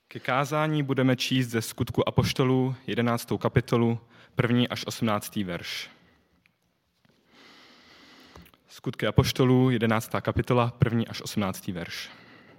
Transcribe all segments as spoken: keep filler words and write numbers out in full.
Ke kázání budeme číst ze Skutku apoštolů, jedenáctou kapitolu, první až osmnáctý verš. Skutky apoštolů, jedenáctá kapitola, první až osmnáctý verš.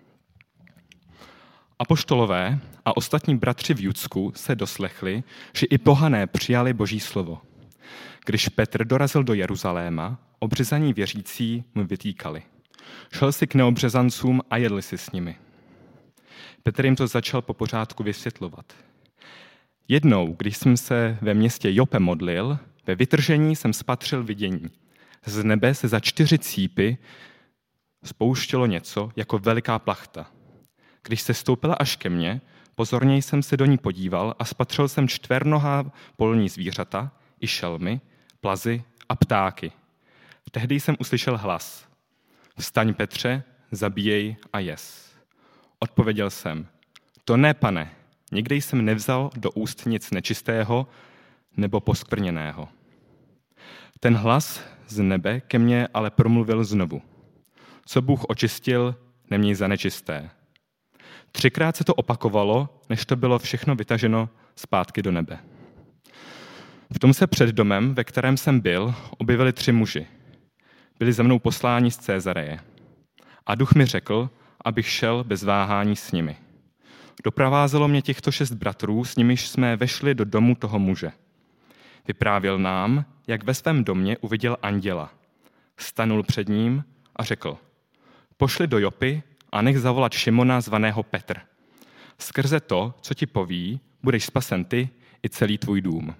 Apoštolové a ostatní bratři v Judsku se doslechli, že i pohané přijali Boží slovo. Když Petr dorazil do Jeruzaléma, obřezaní věřící mu vytýkali. Šel si k neobřezancům a jedli si s nimi. Petr jim to začal po pořádku vysvětlovat. Jednou, když jsem se ve městě Jope modlil, ve vytržení jsem spatřil vidění. Z nebe se za čtyři cípy spouštělo něco jako veliká plachta. Když se stoupila až ke mně, pozorněji jsem se do ní podíval a spatřil jsem čtvernohá polní zvířata, i šelmy, plazy a ptáky. Tehdy jsem uslyšel hlas. Vstaň, Petře, zabíjej a jes. Odpověděl jsem, to ne, pane, nikdy jsem nevzal do úst nic nečistého nebo poskvrněného. Ten hlas z nebe ke mně ale promluvil znovu. Co Bůh očistil, neměj za nečisté. Třikrát se to opakovalo, než to bylo všechno vytaženo zpátky do nebe. V tom se před domem, ve kterém jsem byl, objevili tři muži. Byli za mnou posláni z Cézareje. A duch mi řekl, abych šel bez váhání s nimi. Doprovázelo mě těchto šest bratrů, s nimiž jsme vešli do domu toho muže. Vyprávěl nám, jak ve svém domě uviděl anděla. Stanul před ním a řekl, pošli do Jopy a nech zavolat Šimona zvaného Petr. Skrze to, co ti poví, budeš spasen ty i celý tvůj dům.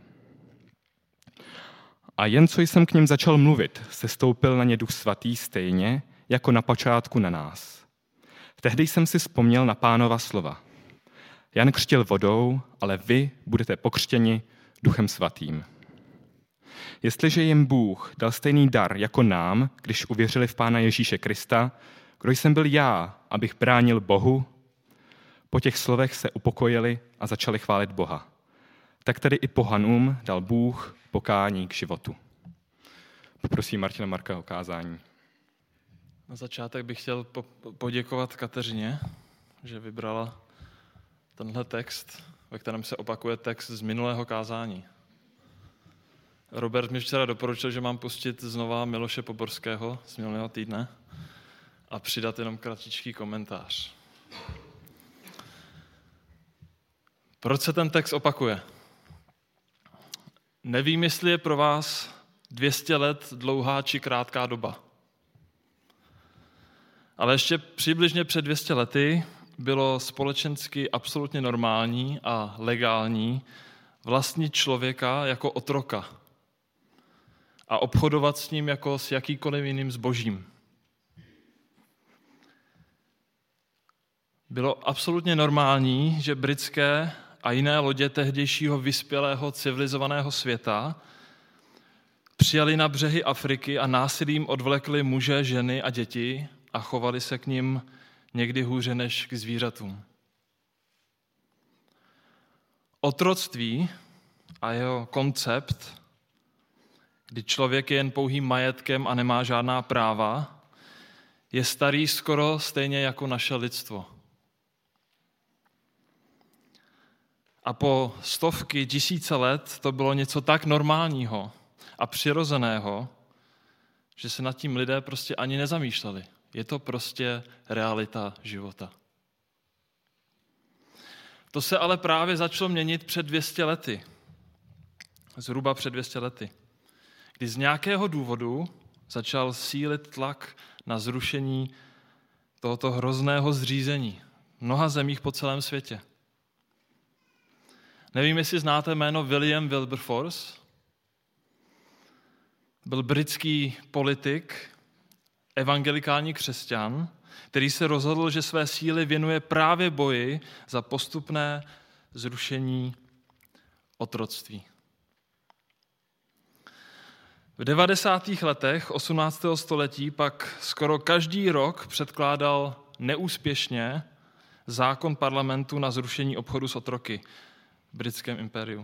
A jen co jsem k ním začal mluvit, sestoupil na ně Duch Svatý stejně, jako na počátku na nás. Tehdy jsem si vzpomněl na Pánova slova. Jan křtil vodou, ale vy budete pokřtěni Duchem Svatým. Jestliže jim Bůh dal stejný dar jako nám, když uvěřili v Pána Ježíše Krista, kdo jsem byl já, abych bránil Bohu, po těch slovech se upokojili a začali chválit Boha. Tak tedy i pohanům dal Bůh pokání k životu. Poprosím Martina Marka o kázání. Na začátek bych chtěl poděkovat Kateřině, že vybrala tenhle text, ve kterém se opakuje text z minulého kázání. Robert mi včera doporučil, že mám pustit znova Miloše Poborského z minulého týdne a přidat jenom kratičký komentář. Proč se ten text opakuje? Nevím, jestli je pro vás dvě stě let dlouhá či krátká doba. Ale ještě přibližně před dvěma sty lety bylo společensky absolutně normální a legální vlastnit člověka jako otroka a obchodovat s ním jako s jakýkoliv jiným zbožím. Bylo absolutně normální, že britské a jiné lodě tehdejšího vyspělého civilizovaného světa přijali na břehy Afriky a násilím odvlekli muže, ženy a děti a chovali se k nim někdy hůře než k zvířatům. Otroctví a jeho koncept, kdy člověk je jen pouhým majetkem a nemá žádná práva, je starý skoro stejně jako naše lidstvo. A po stovky, tisíce let to bylo něco tak normálního a přirozeného, že se nad tím lidé prostě ani nezamýšleli. Je to prostě realita života. To se ale právě začalo měnit před dvěma sty lety. Zhruba před dvěma sty lety. Kdy z nějakého důvodu začal sílit tlak na zrušení tohoto hrozného zřízení v mnoha zemích po celém světě. Nevím, jestli znáte jméno William Wilberforce. Byl britský politik, evangelikální křesťan, který se rozhodl, že své síly věnuje právě boji za postupné zrušení otroctví. V devadesátých letech osmnáctého století pak skoro každý rok předkládal neúspěšně zákon parlamentu na zrušení obchodu s otroky v britském impériu.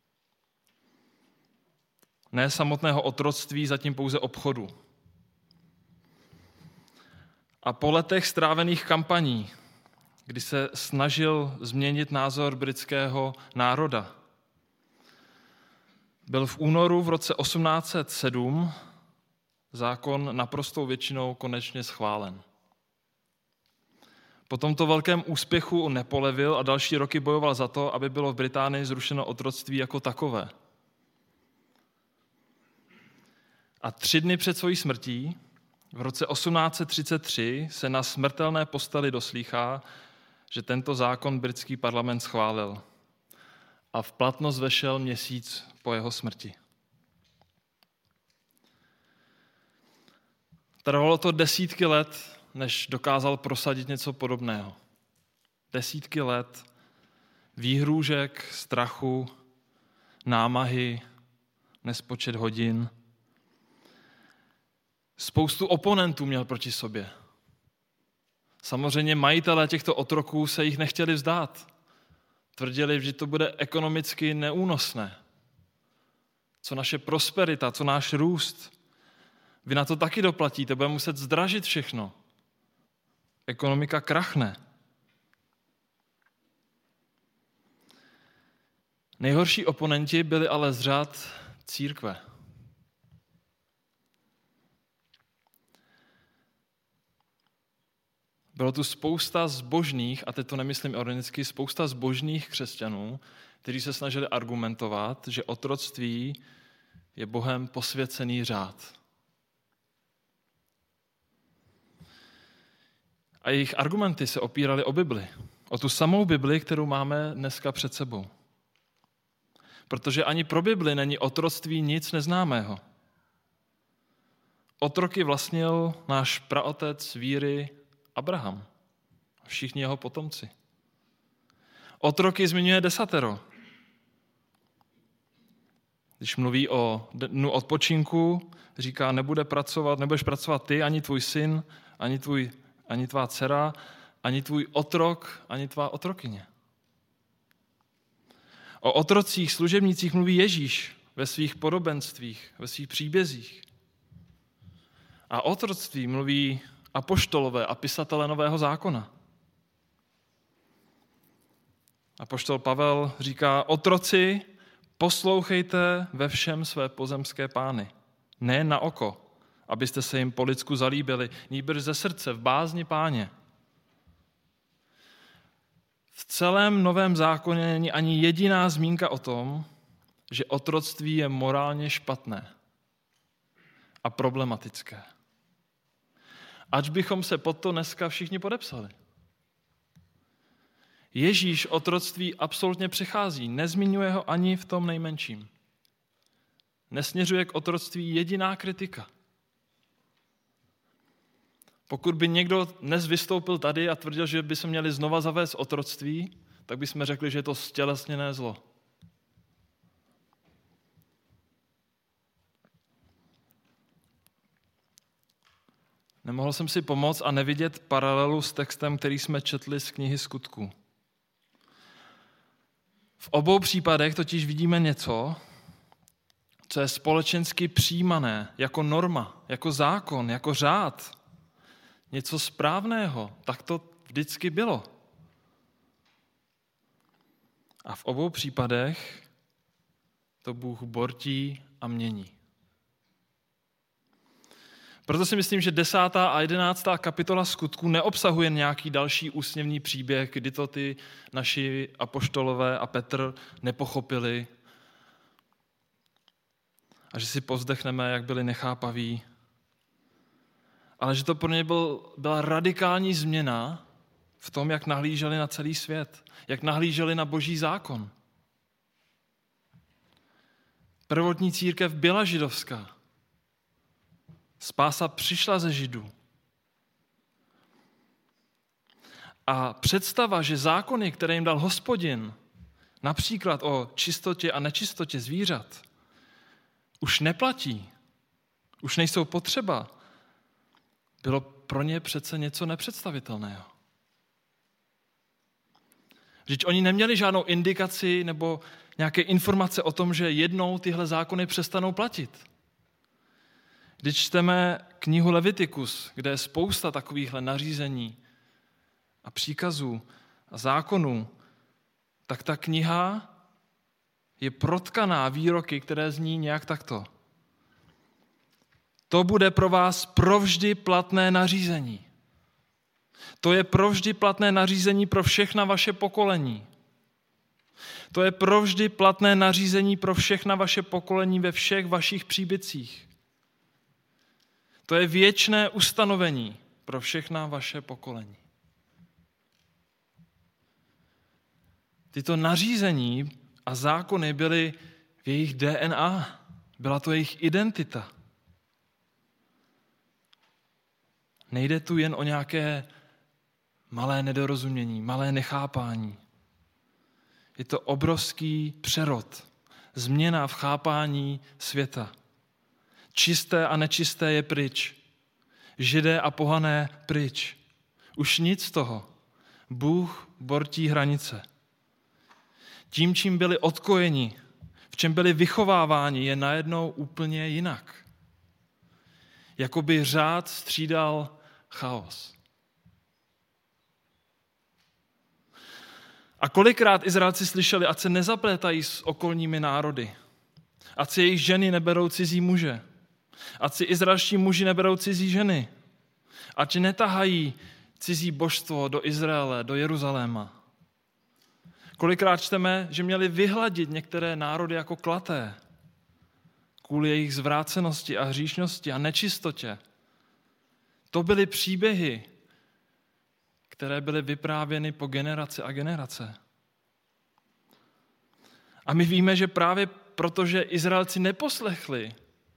Ne samotného otroctví, zatím pouze obchodu. A po letech strávených kampaní, kdy se snažil změnit názor britského národa. Byl v únoru v roce osmnáct set sedm zákon naprostou většinou konečně schválen. Po tomto velkém úspěchu nepolevil a další roky bojoval za to, aby bylo v Británii zrušeno otroctví jako takové. A tři dny před svojí smrtí, v roce osmnáct set třicet tři, se na smrtelné posteli doslýchá, že tento zákon britský parlament schválil. A v platnost vešel měsíc po jeho smrti. Trvalo to desítky let, než dokázal prosadit něco podobného. Desítky let výhrůžek, strachu, námahy, nespočet hodin. Spoustu oponentů měl proti sobě. Samozřejmě majitelé těchto otroků se jich nechtěli vzdát. Tvrdili, že to bude ekonomicky neúnosné. Co naše prosperita, co náš růst. Vy na to taky doplatíte, budeme muset zdražit všechno. Ekonomika krachne. Nejhorší oponenti byli ale z řad církve. Bylo tu spousta zbožných, a teď to nemyslím ironicky, spousta zbožných křesťanů, kteří se snažili argumentovat, že otroctví je Bohem posvěcený řád. A jejich argumenty se opíraly o Bibli. O tu samou Bibli, kterou máme dneska před sebou. Protože ani pro Bibli není otroctví nic neznámého. Otroky vlastnil náš praotec víry Abraham. Všichni jeho potomci. Otroky zmiňuje desatero. Když mluví o dnu odpočinku, říká, nebude pracovat, nebudeš pracovat ty, ani tvůj syn, ani, tvůj, ani tvá dcera, ani tvůj otrok, ani tvá otrokyně. O otrocích, služebnících mluví Ježíš ve svých podobenstvích, ve svých příbězích. A o otroctví mluví apoštolové a pisatelé Nového zákona. Apoštol Pavel říká, otroci, poslouchejte ve všem své pozemské pány. Ne na oko, abyste se jim po lidsku zalíbili, nýbrž ze srdce, v bázni Páně. V celém Novém zákoně není ani jediná zmínka o tom, že otroctví je morálně špatné a problematické. Ač bychom se pod to dneska všichni podepsali. Ježíš otroctví absolutně přechází, nezmiňuje ho ani v tom nejmenším. Nesměřuje k otroctví jediná kritika. Pokud by někdo dnes vystoupil tady a tvrdil, že by se měli znova zavést otroctví, tak bychom řekli, že je to stělesněné zlo. Nemohl jsem si pomoct a nevidět paralelu s textem, který jsme četli z knihy Skutků. V obou případech totiž vidíme něco, co je společensky přijímané jako norma, jako zákon, jako řád. Něco správného. Tak to vždycky bylo. A v obou případech to Bůh bortí a mění. Proto si myslím, že desátá a jedenáctá kapitola Skutků neobsahuje nějaký další úsměvný příběh, kdy to ty naši apoštolové a Petr nepochopili a že si povzdechneme, jak byli nechápaví. Ale že to pro ně byl, byla radikální změna v tom, jak nahlíželi na celý svět, jak nahlíželi na Boží zákon. Prvotní církev byla židovská. Spása přišla ze Židů. A představa, že zákony, které jim dal Hospodin, například o čistotě a nečistotě zvířat, už neplatí, už nejsou potřeba, bylo pro ně přece něco nepředstavitelného. Vždyť oni neměli žádnou indikaci nebo nějaké informace o tom, že jednou tyhle zákony přestanou platit. Když čteme knihu Levitikus, kde je spousta takovýchhle nařízení a příkazů a zákonů, tak ta kniha je protkaná výroky, které zní nějak takto. To bude pro vás provždy platné nařízení. To je provždy platné nařízení pro všechna vaše pokolení. To je provždy platné nařízení pro všechna vaše pokolení ve všech vašich příbytcích. To je věčné ustanovení pro všechna vaše pokolení. Tyto nařízení a zákony byly v jejich D N A. Byla to jejich identita. Nejde tu jen o nějaké malé nedorozumění, malé nechápání. Je to obrovský přerod, změna v chápání světa. Čisté a nečisté je pryč. Židé a pohané pryč. Už nic z toho. Bůh bortí hranice. Tím, čím byli odkojeni, v čem byli vychováváni, je najednou úplně jinak. Jakoby řád střídal chaos. A kolikrát Izraelci slyšeli, ať se nezaplétají s okolními národy, ať si jejich ženy neberou cizí muže, ať si izraelští muži neberou cizí ženy, ať netahají cizí božstvo do Izraele, do Jeruzaléma. Kolikrát čteme, že měli vyhladit některé národy jako klaté kvůli jejich zvrácenosti a hříšnosti a nečistotě. To byly příběhy, které byly vyprávěny po generace a generace. A my víme, že právě protože Izraelci neposlechli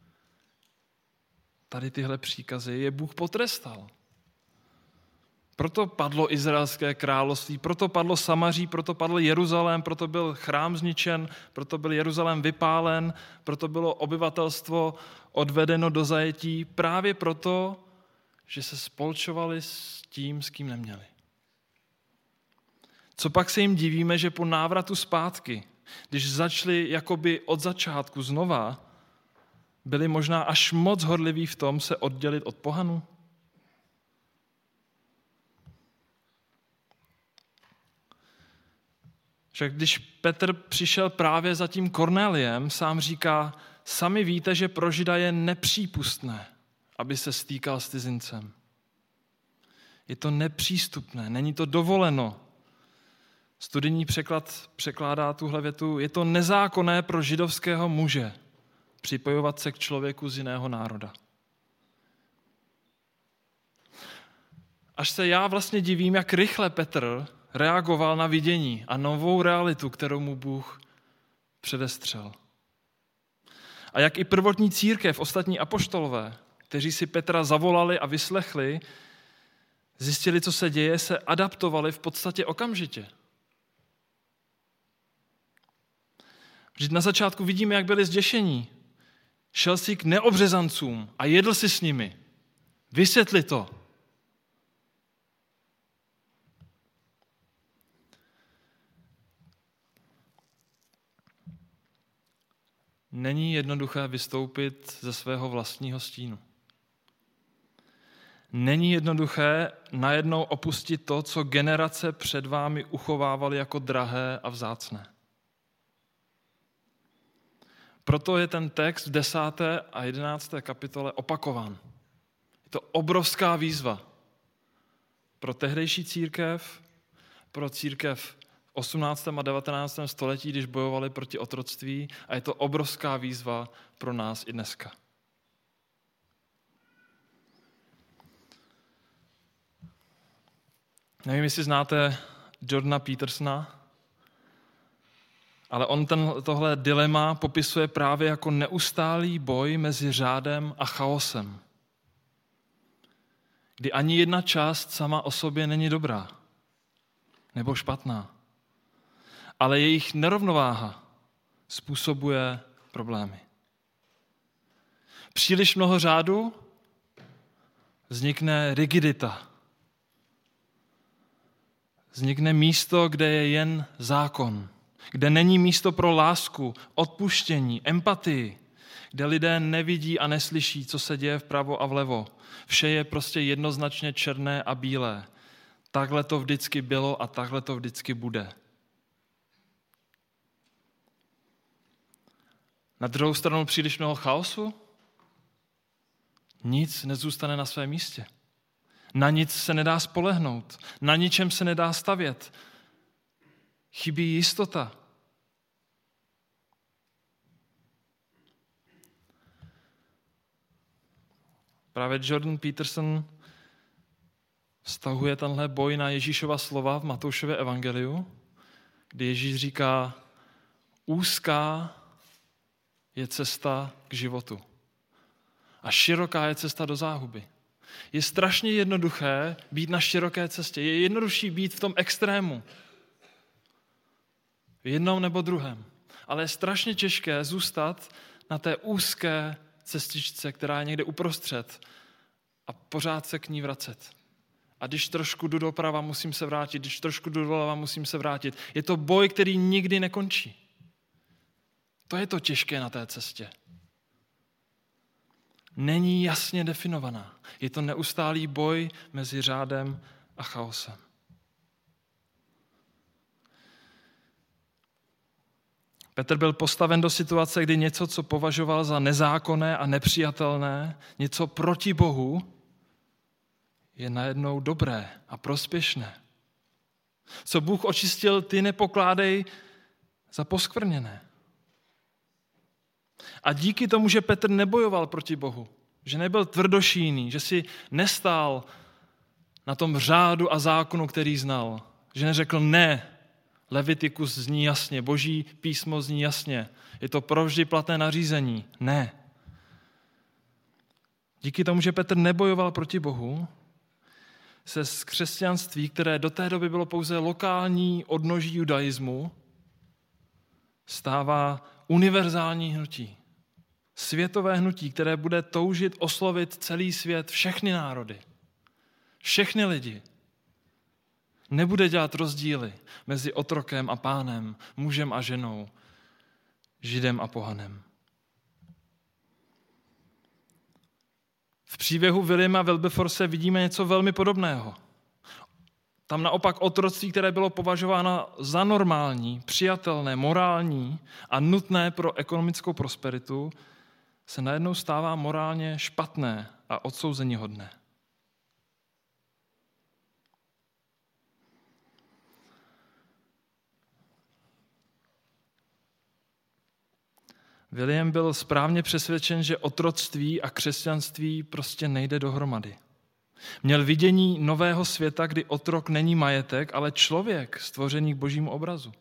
tady tyhle příkazy, je Bůh potrestal. Proto padlo izraelské království, proto padlo Samaří, proto padl Jeruzalém, proto byl chrám zničen, proto byl Jeruzalém vypálen, proto bylo obyvatelstvo odvedeno do zajetí, právě proto, že se spolčovali s tím, s kým neměli. Co pak se jim divíme, že po návratu zpátky, když začali jakoby od začátku znova, byli možná až moc horliví v tom se oddělit od pohanů? Však když Petr přišel právě za tím Kornéliem, sám říká, sami víte, že pro Žida je nepřípustné, aby se stýkal s cizincem. Je to nepřístupné, není to dovoleno. Studijní překlad překládá tuhle větu, je to nezákonné pro židovského muže připojovat se k člověku z jiného národa. Až se já vlastně divím, jak rychle Petr reagoval na vidění a novou realitu, kterou mu Bůh předestřel. A jak i prvotní církev, ostatní apoštolové, kteří si Petra zavolali a vyslechli, zjistili, co se děje, se adaptovali v podstatě okamžitě. Vždyť na začátku vidíme, jak byli zděšení. Šel si k neobřezancům a jedl si s nimi. Vysvětli to. Není jednoduché vystoupit ze svého vlastního stínu. Není jednoduché najednou opustit to, co generace před vámi uchovávaly jako drahé a vzácné. Proto je ten text v desáté a jedenácté kapitole opakován. Je to obrovská výzva pro tehdejší církev, pro církev v osmnáctém a devatenáctém století, když bojovali proti otroctví, a je to obrovská výzva pro nás i dneska. Nevím, jestli znáte Jordana Petersona, ale on ten, tohle dilema popisuje právě jako neustálý boj mezi řádem a chaosem, kdy ani jedna část sama o sobě není dobrá nebo špatná, ale jejich nerovnováha způsobuje problémy. Příliš mnoho řádu, vznikne rigidita. Vznikne místo, kde je jen zákon, kde není místo pro lásku, odpuštění, empatii, kde lidé nevidí a neslyší, co se děje vpravo a vlevo. Vše je prostě jednoznačně černé a bílé. Takhle to vždycky bylo a takhle to vždycky bude. Na druhou stranu příliš mnoho chaosu? Nic nezůstane na svém místě. Na nic se nedá spolehnout. Na ničem se nedá stavět. Chybí jistota. Právě Jordan Peterson vztahuje tenhle boj na Ježíšova slova v Matoušově evangeliu, kdy Ježíš říká, úzká je cesta k životu a široká je cesta do záhuby. Je strašně jednoduché být na široké cestě. Je jednodušší být v tom extrému. V jednom nebo druhém. Ale je strašně těžké zůstat na té úzké cestičce, která je někde uprostřed a pořád se k ní vracet. A když trošku jdu doprava, musím se vrátit. Když trošku jdu doleva, musím se vrátit. Je to boj, který nikdy nekončí. To je to těžké na té cestě. Není jasně definovaná. Je to neustálý boj mezi řádem a chaosem. Petr byl postaven do situace, kdy něco, co považoval za nezákonné a nepřijatelné, něco proti Bohu, je najednou dobré a prospěšné. Co Bůh očistil, ty nepokládej za poskvrněné. A díky tomu, že Petr nebojoval proti Bohu, že nebyl tvrdošíjný, že si nestál na tom řádu a zákonu, který znal, že neřekl ne, Levitikus zní jasně, Boží písmo zní jasně, je to provždy platné nařízení, ne. Díky tomu, že Petr nebojoval proti Bohu, se z křesťanství, které do té doby bylo pouze lokální odnoží judaismu, stává univerzální hnutí. Světové hnutí, které bude toužit oslovit celý svět, všechny národy, všechny lidi. Nebude dělat rozdíly mezi otrokem a pánem, mužem a ženou, židem a pohanem. V příběhu Williama Wilberforce vidíme něco velmi podobného. Tam naopak otroctví, které bylo považováno za normální, přijatelné, morální a nutné pro ekonomickou prosperitu, se najednou stává morálně špatné a odsouzeníhodné. William byl správně přesvědčen, že otroctví a křesťanství prostě nejde dohromady. Měl vidění nového světa, kdy otrok není majetek, ale člověk stvořený k Božímu obrazu.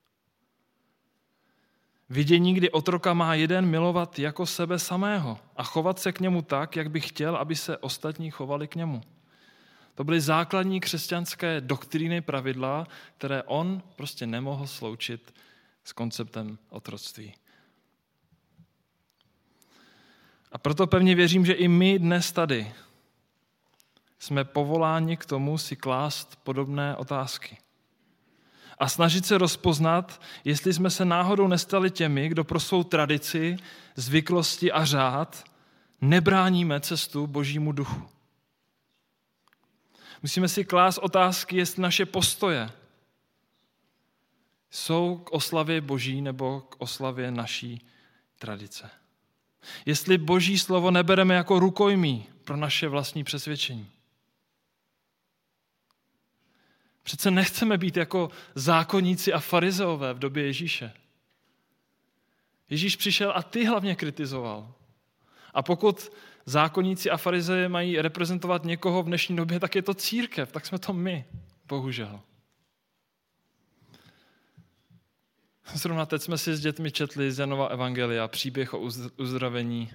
Vidění, kdy otroka má jeden milovat jako sebe samého a chovat se k němu tak, jak by chtěl, aby se ostatní chovali k němu. To byly základní křesťanské doktríny, pravidla, které on prostě nemohl sloučit s konceptem otroctví. A proto pevně věřím, že i my dnes tady jsme povoláni k tomu si klást podobné otázky. A snažit se rozpoznat, jestli jsme se náhodou nestali těmi, kdo pro svou tradici, zvyklosti a řád nebráníme cestu Božímu duchu. Musíme si klást otázky, jestli naše postoje jsou k oslavě Boží nebo k oslavě naší tradice. Jestli Boží slovo nebereme jako rukojmí pro naše vlastní přesvědčení. Přece nechceme být jako zákonníci a farizeové v době Ježíše. Ježíš přišel a ty hlavně kritizoval. A pokud zákonníci a farizeje mají reprezentovat někoho v dnešní době, tak je to církev, tak jsme to my, bohužel. Zrovna teď jsme si s dětmi četli z Janova evangelia příběh o uzdravení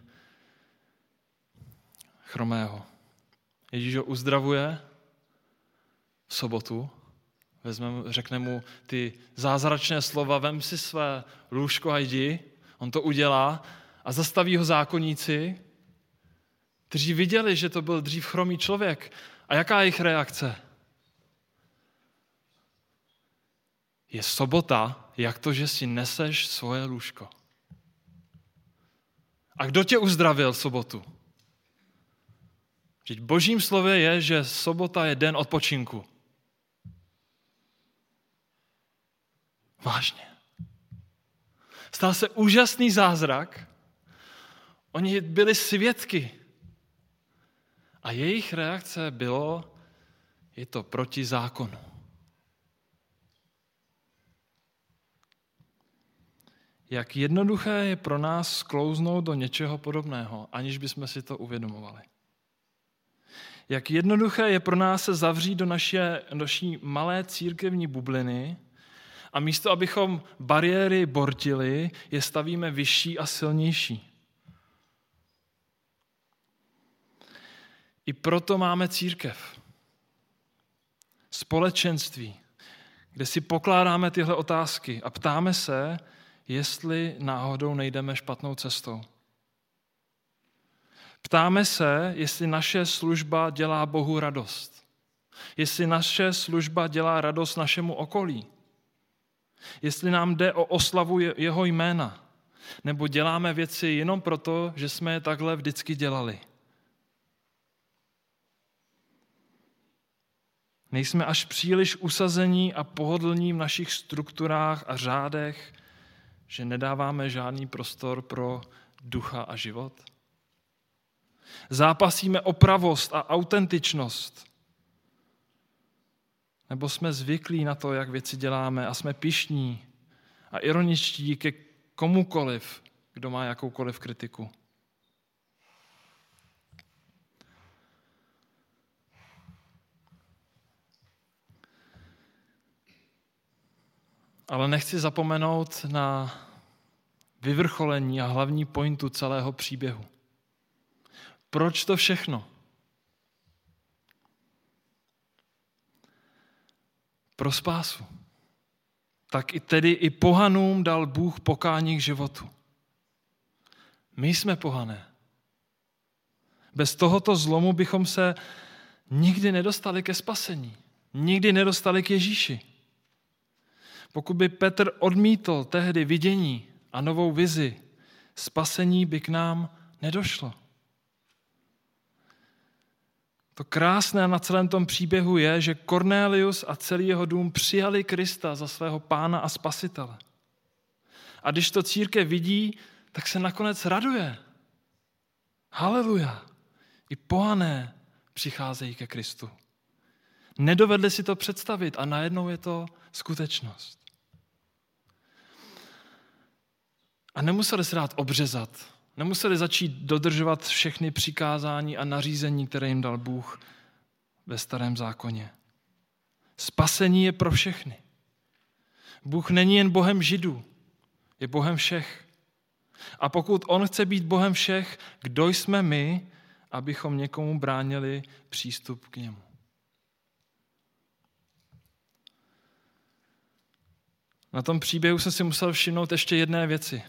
chromého. Ježíš ho uzdravuje v sobotu, vezmeme, řekne mu ty zázračné slova, vem si své lůžko a jdi, on to udělá a zastaví ho zákonníci, kteří viděli, že to byl dřív chromý člověk. A jaká je jejich reakce? Je sobota, jak to, že si neseš svoje lůžko. A kdo tě uzdravil v sobotu? Vždyť Božím slově je, že sobota je den odpočinku. Vážně. Stal se úžasný zázrak. Oni byli svědky. A jejich reakce bylo, je to proti zákonu. Jak jednoduché je pro nás sklouznout do něčeho podobného, aniž bychom si to uvědomovali. Jak jednoduché je pro nás se zavřít do naší, naší malé církevní bubliny a místo, abychom bariéry bortili, je stavíme vyšší a silnější. I proto máme církev. Společenství, kde si pokládáme tyhle otázky a ptáme se, jestli náhodou nejdeme špatnou cestou. Ptáme se, jestli naše služba dělá Bohu radost. Jestli naše služba dělá radost našemu okolí. Jestli nám jde o oslavu jeho jména. Nebo děláme věci jenom proto, že jsme je takhle vždycky dělali. Nejsme až příliš usazení a pohodlní v našich strukturách a řádech, že nedáváme žádný prostor pro ducha a život? Zápasíme o pravost a autentičnost? Nebo jsme zvyklí na to, jak věci děláme a jsme pyšní a ironičtí ke komukoliv, kdo má jakoukoliv kritiku? Ale nechci zapomenout na vyvrcholení a hlavní pointu celého příběhu. Proč to všechno? Pro spásu. Tak i tedy i pohanům dal Bůh pokání k životu. My jsme pohané. Bez tohoto zlomu bychom se nikdy nedostali ke spasení. Nikdy nedostali k Ježíši. Pokud by Petr odmítl tehdy vidění a novou vizi, spasení by k nám nedošlo. To krásné na celém tom příběhu je, že Kornélius a celý jeho dům přijali Krista za svého pána a spasitele. A když to církev vidí, tak se nakonec raduje. Haleluja. I pohané přicházejí ke Kristu. Nedovedli si to představit a najednou je to skutečnost. A nemuseli se dát obřezat. Nemuseli začít dodržovat všechny přikázání a nařízení, které jim dal Bůh ve Starém zákoně. Spasení je pro všechny. Bůh není jen Bohem Židů, je Bohem všech. A pokud on chce být Bohem všech, kdo jsme my, abychom někomu bránili přístup k němu? Na tom příběhu jsem si musel všimnout ještě jedné věci.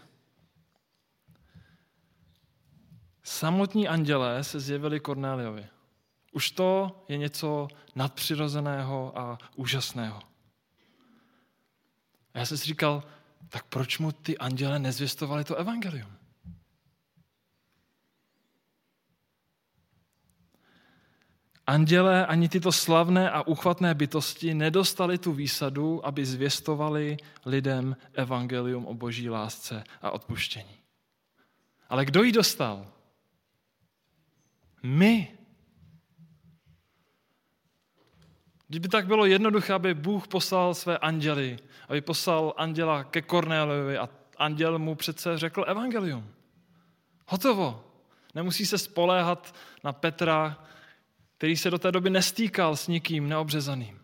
Samotní andělé se zjevili Kornéliovi. Už to je něco nadpřirozeného a úžasného. A já jsem si říkal, tak proč mu ty anděle nezvěstovali to evangelium? Andělé ani tyto slavné a uchvatné bytosti nedostali tu výsadu, aby zvěstovali lidem evangelium o boží lásce a odpuštění. Ale kdo ji dostal? My. Kdyby tak bylo jednoduché, aby Bůh poslal své anděly, aby poslal anděla ke Kornéliovi a anděl mu přece řekl evangelium. Hotovo. Nemusí se spoléhat na Petra, který se do té doby nestýkal s nikým neobřezaným.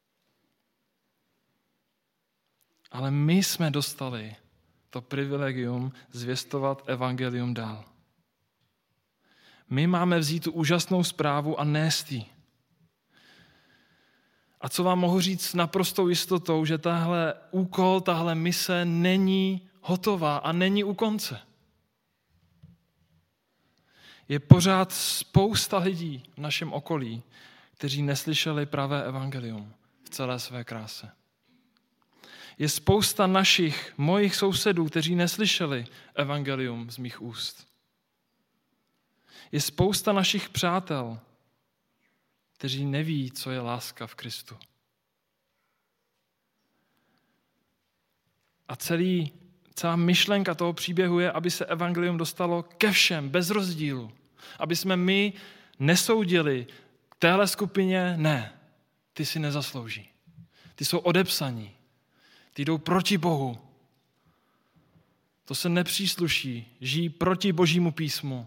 Ale my jsme dostali to privilegium zvěstovat evangelium dál. My máme vzít tu úžasnou zprávu a nést ji. A co vám mohu říct s naprostou jistotou, že tahle úkol, tahle mise není hotová a není u konce. Je pořád spousta lidí v našem okolí, kteří neslyšeli pravé evangelium v celé své kráse. Je spousta našich, mojich sousedů, kteří neslyšeli evangelium z mých úst. Je spousta našich přátel, kteří neví, co je láska v Kristu. A celý, celá myšlenka toho příběhu je, aby se evangelium dostalo ke všem, bez rozdílu. Aby jsme my nesoudili k téhle skupině, ne, ty si nezaslouží. Ty jsou odepsaní. Ty jdou proti Bohu. To se nepřísluší. Žijí proti Božímu písmu.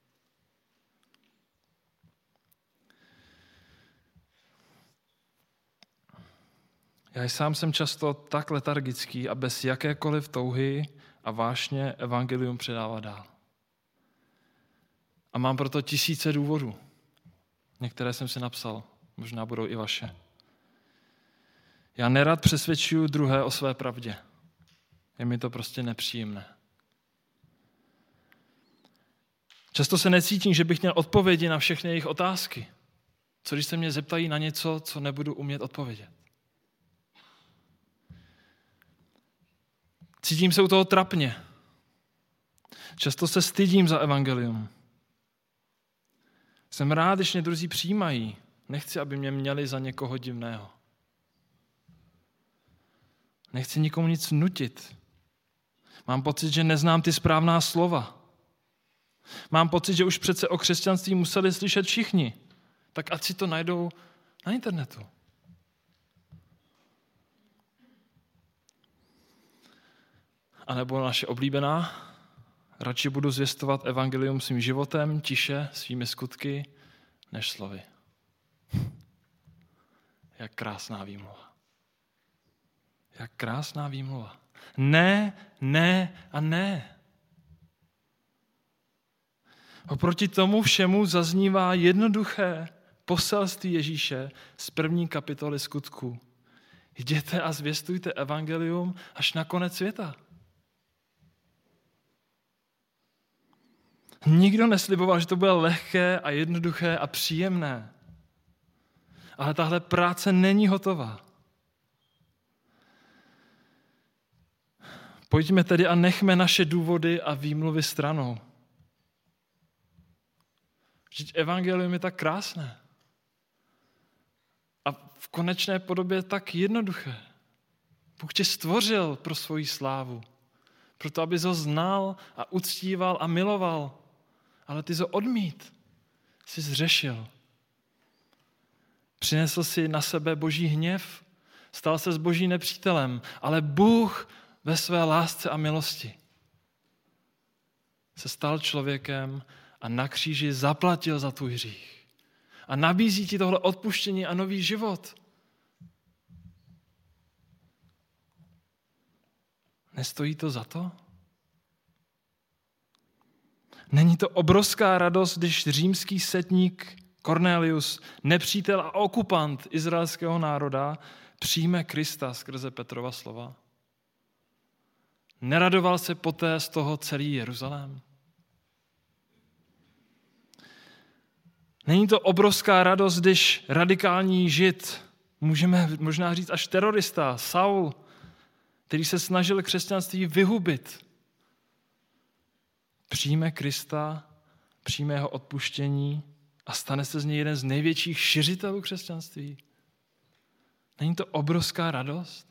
Já sám jsem často tak letargický a bez jakékoliv touhy a vášně evangelium předávat dál. A mám proto tisíce důvodů. Některé jsem si napsal, možná budou i vaše. Já nerad přesvědčuju druhé o své pravdě. Je mi to prostě nepříjemné. Často se necítím, že bych měl odpovědi na všechny jejich otázky. Co když se mě zeptají na něco, co nebudu umět odpovědět? Cítím se u toho trapně. Často se stydím za evangelium. Jsem rád, když mě druzí přijímají. Nechci, aby mě měli za někoho divného. Nechci nikomu nic nutit. Mám pocit, že neznám ty správná slova. Mám pocit, že už přece o křesťanství museli slyšet všichni. Tak ať si to najdou na internetu. A nebo naše oblíbená, radši budu zvěstovat evangelium svým životem, tiše, svými skutky, než slovy. Jak krásná výmluva. Jak krásná výmluva. Ne, ne a ne. Oproti tomu všemu zaznívá jednoduché poselství Ježíše z první kapitoly Skutků. Jděte a zvěstujte evangelium až na konec světa. Nikdo nesliboval, že to bude lehké a jednoduché a příjemné. Ale tahle práce není hotová. Pojďme tedy a nechme naše důvody a výmluvy stranou. Vždyť evangelium je tak krásné. A v konečné podobě tak jednoduché. Bůh tě stvořil pro svoji slávu. Proto, abys ho znal a uctíval a miloval. Ale ty jsi ho odmít. Jsi zřešil. Přinesl si na sebe Boží hněv. Stal se s Boží nepřítelem. Ale Bůh ve své lásce a milosti se stal člověkem a na kříži zaplatil za tvůj hřích. A nabízí ti tohle odpuštění a nový život. Nestojí to za to? Není to obrovská radost, když římský setník Cornelius, nepřítel a okupant izraelského národa, přijme Krista skrze Petrova slova? Neradoval se poté z toho celý Jeruzalém? Není to obrovská radost, když radikální žid, můžeme možná říct až terorista, Saul, který se snažil křesťanství vyhubit, přijme Krista, přijme jeho odpuštění a stane se z něj jeden z největších šiřitelů křesťanství? Není to obrovská radost?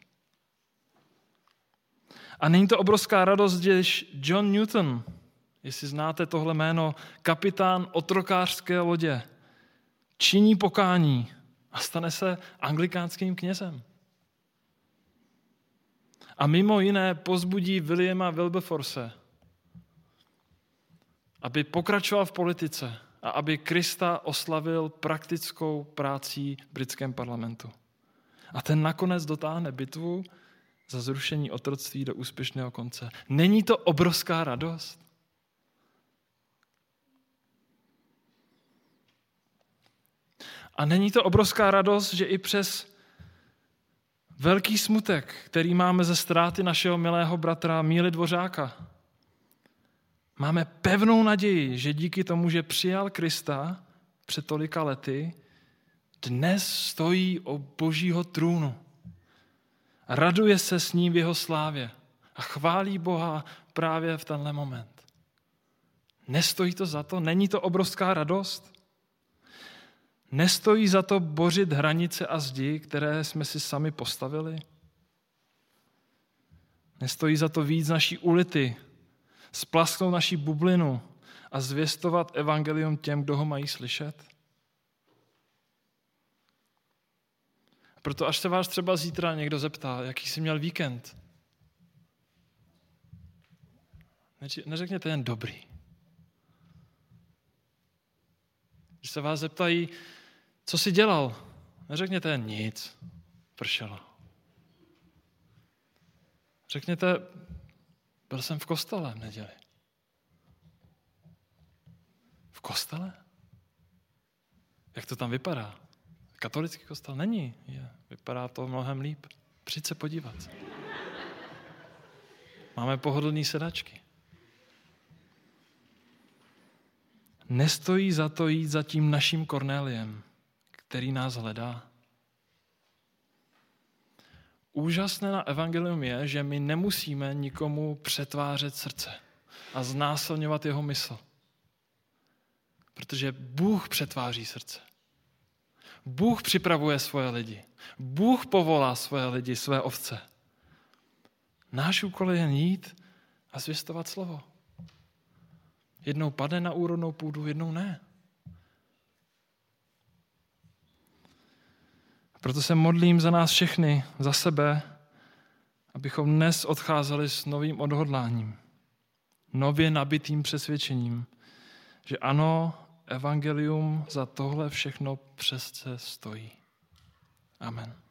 A není to obrovská radost, když John Newton, jestli znáte tohle jméno, kapitán otrokářské lodě, činí pokání a stane se anglikánským knězem. A mimo jiné pozbudí Williama Wilberforce, aby pokračoval v politice a aby Krista oslavil praktickou prácí v britském parlamentu. A ten nakonec dotáhne bitvu za zrušení otroctví do úspěšného konce. Není to obrovská radost? A není to obrovská radost, že i přes velký smutek, který máme ze ztráty našeho milého bratra Míly Dvořáka, máme pevnou naději, že díky tomu, že přijal Krista před tolika lety, dnes stojí u Božího trůnu. Raduje se s ním v jeho slávě a chválí Boha právě v tenhle moment. Nestojí to za to? Není to obrovská radost? Nestojí za to bořit hranice a zdi, které jsme si sami postavili? Nestojí za to víc naší ulity, splasknout naší bublinu a zvěstovat evangelium těm, kdo ho mají slyšet? Proto až se vás třeba zítra někdo zeptá, jaký jsi měl víkend, neřekněte jen dobrý. Když se vás zeptají, co jsi dělal, neřekněte jen nic, pršelo. Řekněte, byl jsem v kostele v neděli. V kostele? Jak to tam vypadá? Katolický kostel? Není. Je. Vypadá to mnohem líp. Přijď se podívat. Máme pohodlný sedačky. Nestojí za to jít za tím naším Kornéliem, který nás hledá. Úžasné na evangelium je, že my nemusíme nikomu přetvářet srdce a znásilňovat jeho mysl. Protože Bůh přetváří srdce. Bůh připravuje svoje lidi. Bůh povolá svoje lidi, své ovce. Náš úkol je jen jít a zvěstovat slovo. Jednou padne na úrodnou půdu, jednou ne. Proto se modlím za nás všechny, za sebe, abychom dnes odcházeli s novým odhodláním, nově nabitým přesvědčením, že ano, evangelium za tohle všechno přesce stojí. Amen.